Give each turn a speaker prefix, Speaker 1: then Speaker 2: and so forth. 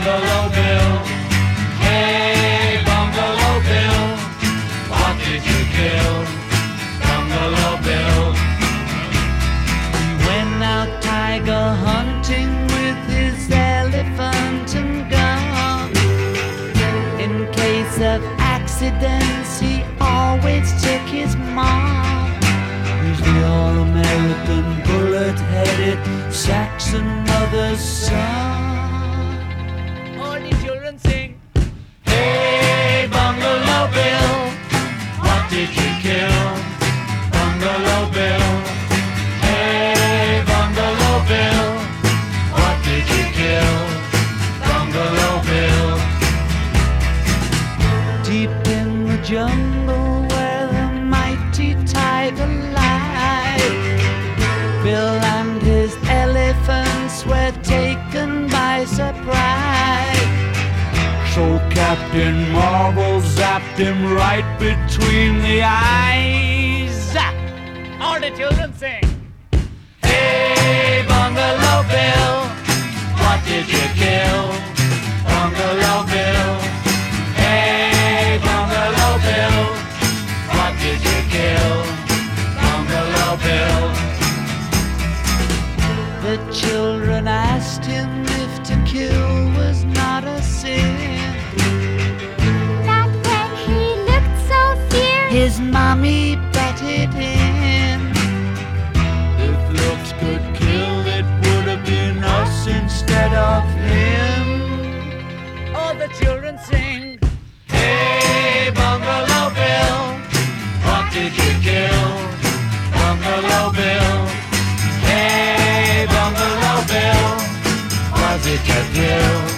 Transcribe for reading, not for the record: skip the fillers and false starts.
Speaker 1: Bungalow Bill. Hey, Bungalow Bill, what did you kill? Bungalow Bill.
Speaker 2: He went out tiger hunting with his elephant and gun. In case of accidents, he always took his mom. He's the all-American bullet-headed Saxon mother's son. All the children sing.
Speaker 1: Hey, Bungalow Bill, what did you kill? Bungalow Bill. Hey, Bungalow Bill, what did you kill? Bungalow Bill.
Speaker 2: Deep in the jungle where the mighty tiger lies, Bill and his elephants were taken by surprise. So Captain Marvel zapped him right between the eyes. All the children sing.
Speaker 1: Hey, Bungalow Bill, what did you kill? Bungalow Bill. Hey, Bungalow Bill, what did you kill? Bungalow Bill.
Speaker 2: The children asked him if to kill was not a sin.
Speaker 3: Not when he looked so fierce.
Speaker 2: His mommy betted in.
Speaker 1: If looks could kill, it would have been us instead of him.
Speaker 2: All the children sing.
Speaker 1: Hey, Bungalow Bill, what did you kill? Bungalow Bill. Hey, Bungalow Bill, was it your kill?